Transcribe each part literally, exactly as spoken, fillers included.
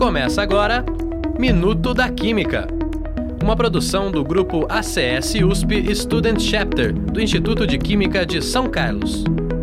Começa agora Minuto da Química, uma produção do grupo A C S U S P Student Chapter do Instituto de Química de São Carlos.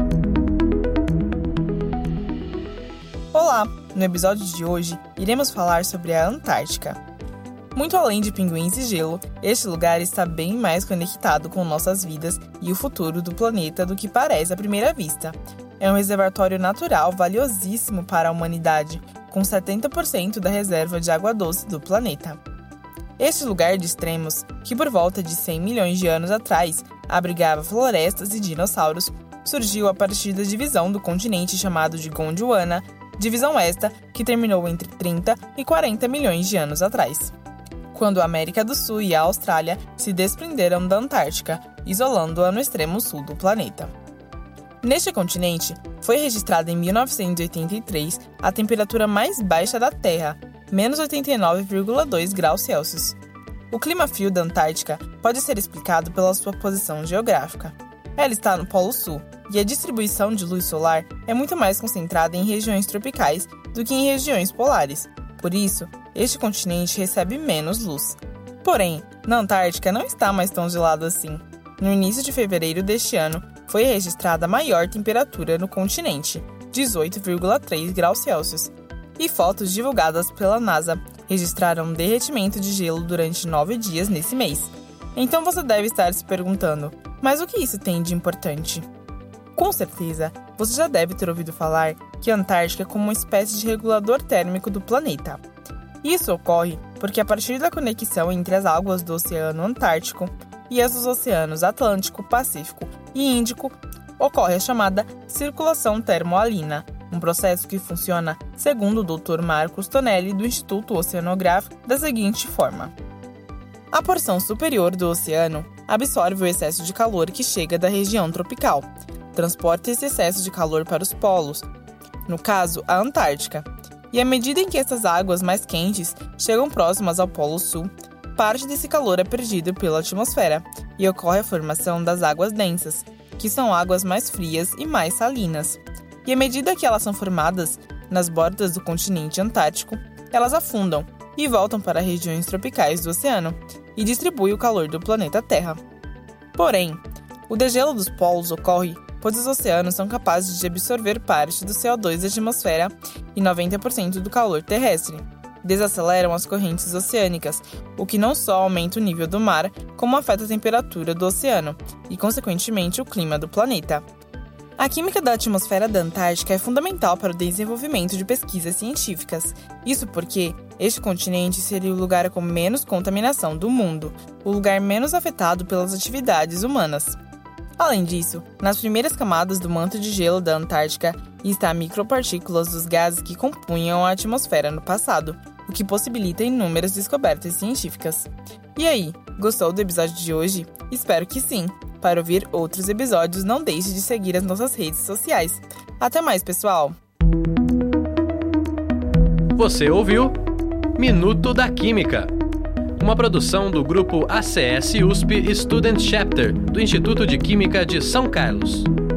Olá! No episódio de hoje, iremos falar sobre a Antártica. Muito além de pinguins e gelo, este lugar está bem mais conectado com nossas vidas e o futuro do planeta do que parece à primeira vista. É um reservatório natural valiosíssimo para a humanidade, com setenta por cento da reserva de água doce do planeta. Este lugar de extremos, que por volta de cem milhões de anos atrás abrigava florestas e dinossauros, surgiu a partir da divisão do continente chamado de Gondwana, divisão esta que terminou entre trinta e quarenta milhões de anos atrás, quando a América do Sul e a Austrália se desprenderam da Antártica, isolando-a no extremo sul do planeta. Neste continente, foi registrada em mil novecentos e oitenta e três a temperatura mais baixa da Terra, menos oitenta e nove vírgula dois graus Celsius. O clima frio da Antártica pode ser explicado pela sua posição geográfica. Ela está no Polo Sul, e a distribuição de luz solar é muito mais concentrada em regiões tropicais do que em regiões polares. Por isso, este continente recebe menos luz. Porém, na Antártica não está mais tão gelado assim. No início de fevereiro deste ano, foi registrada a maior temperatura no continente, dezoito vírgula três graus Celsius. E fotos divulgadas pela NASA registraram um derretimento de gelo durante nove dias nesse mês. Então você deve estar se perguntando, mas o que isso tem de importante? Com certeza, você já deve ter ouvido falar que a Antártica é como uma espécie de regulador térmico do planeta. Isso ocorre porque a partir da conexão entre as águas do Oceano Antártico e as dos oceanos Atlântico, Pacífico e Índico, ocorre a chamada circulação termoalina, um processo que funciona, segundo o doutor Marcos Tonelli, do Instituto Oceanográfico, da seguinte forma. A porção superior do oceano absorve o excesso de calor que chega da região tropical, transporta esse excesso de calor para os polos, no caso, a Antártica, e à medida em que essas águas mais quentes chegam próximas ao Polo Sul, parte desse calor é perdido pela atmosfera e ocorre a formação das águas densas, que são águas mais frias e mais salinas. E à medida que elas são formadas nas bordas do continente antártico, elas afundam e voltam para regiões tropicais do oceano e distribuem o calor do planeta Terra. Porém, o degelo dos polos ocorre pois os oceanos são capazes de absorver parte do C O dois da atmosfera e noventa por cento do calor terrestre. Desaceleram as correntes oceânicas, o que não só aumenta o nível do mar, como afeta a temperatura do oceano e, consequentemente, o clima do planeta. A química da atmosfera da Antártica é fundamental para o desenvolvimento de pesquisas científicas. Isso porque este continente seria o lugar com menos contaminação do mundo, o lugar menos afetado pelas atividades humanas. Além disso, nas primeiras camadas do manto de gelo da Antártica estão micropartículas dos gases que compunham a atmosfera no passado, o que possibilita inúmeras descobertas científicas. E aí, gostou do episódio de hoje? Espero que sim! Para ouvir outros episódios, não deixe de seguir as nossas redes sociais. Até mais, pessoal! Você ouviu Minuto da Química, uma produção do grupo A C S U S P Student Chapter do Instituto de Química de São Carlos.